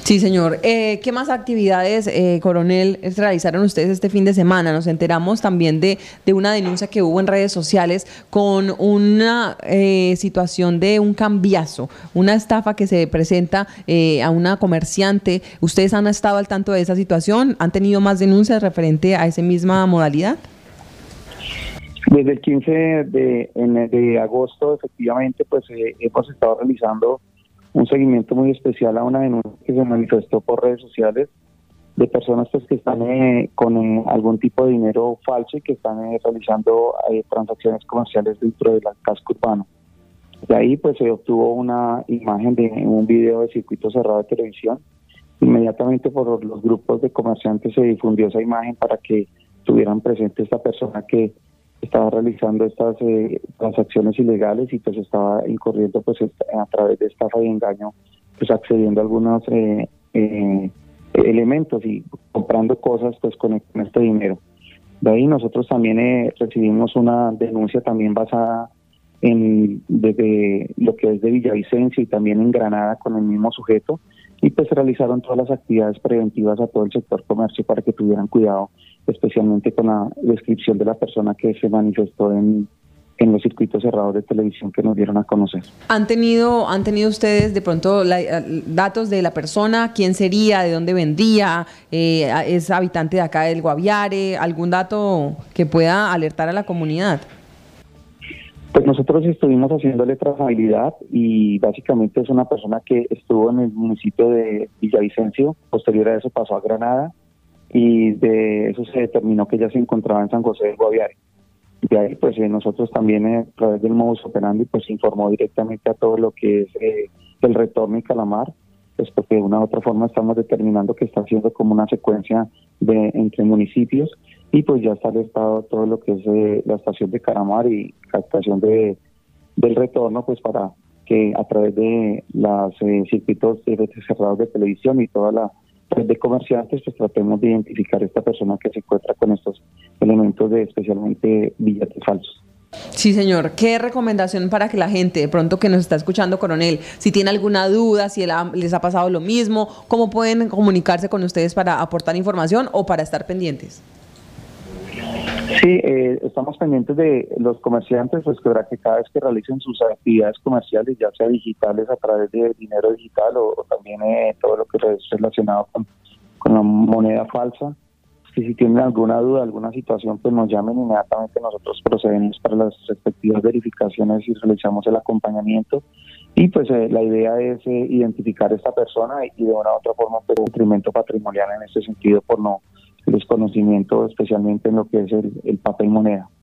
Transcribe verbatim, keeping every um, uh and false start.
Sí, señor. Eh, ¿qué más actividades, eh, coronel, realizaron ustedes este fin de semana? Nos enteramos también de, de una denuncia que hubo en redes sociales con una eh, situación de un cambiazo, una estafa que se presenta eh, a una comerciante. ¿Ustedes han estado al tanto de esa situación? ¿Han tenido más denuncias referente a esa misma modalidad? Desde el quince de, en- de agosto, efectivamente, pues eh, hemos estado realizando un seguimiento muy especial a una denuncia que se manifestó por redes sociales de personas pues que están eh, con eh, algún tipo de dinero falso y que están eh, realizando eh, transacciones comerciales dentro del casco urbano. De ahí pues se obtuvo una imagen de un video de circuito cerrado de televisión. Inmediatamente por los grupos de comerciantes se difundió esa imagen para que tuvieran presente esta persona que estaba realizando estas eh, transacciones ilegales y pues estaba incurriendo pues a través de estafa y engaño, pues accediendo a algunos eh, eh, elementos y comprando cosas pues con, con este dinero. De ahí nosotros también eh, recibimos una denuncia también basada en desde lo que es de Villavicencio y también en Granada con el mismo sujeto, y pues se realizaron todas las actividades preventivas a todo el sector comercio para que tuvieran cuidado, especialmente con la descripción de la persona que se manifestó en, en los circuitos cerrados de televisión que nos dieron a conocer. ¿Han tenido, han tenido ustedes de pronto la, datos de la persona? ¿Quién sería? ¿De dónde vendía? Eh, ¿Es habitante de acá del Guaviare? ¿Algún dato que pueda alertar a la comunidad? Pues nosotros estuvimos haciéndole trazabilidad y básicamente es una persona que estuvo en el municipio de Villavicencio, posterior a eso pasó a Granada y de eso se determinó que ya se encontraba en San José del Guaviare. De ahí pues eh, nosotros también eh, a través del modus operandi pues informó directamente a todo lo que es eh, el retorno y Calamar, pues porque de una u otra forma estamos determinando que está haciendo como una secuencia de entre municipios y pues ya está alertado todo lo que es eh, la estación de Calamar y captación de del retorno pues para que a través de los eh, circuitos de cerrados de televisión y toda la red de comerciantes pues tratemos de identificar a esta persona que se encuentra con estos elementos de especialmente billetes falsos. Sí, señor. ¿Qué recomendación para que la gente, de pronto que nos está escuchando, coronel, si tiene alguna duda, si él ha- les ha pasado lo mismo, cómo pueden comunicarse con ustedes para aportar información o para estar pendientes? Sí, eh, estamos pendientes de los comerciantes, pues que verá que cada vez que realicen sus actividades comerciales, ya sea digitales a través de dinero digital o, o también eh, todo lo que es relacionado con, con la moneda falsa, que si tienen alguna duda, alguna situación, pues nos llamen inmediatamente, nosotros procedemos para las respectivas verificaciones y realizamos el acompañamiento. Y pues eh, la idea es eh, identificar a esta persona y de una u otra forma pues detrimento patrimonial en este sentido por no el desconocimiento especialmente en lo que es el, el papel moneda.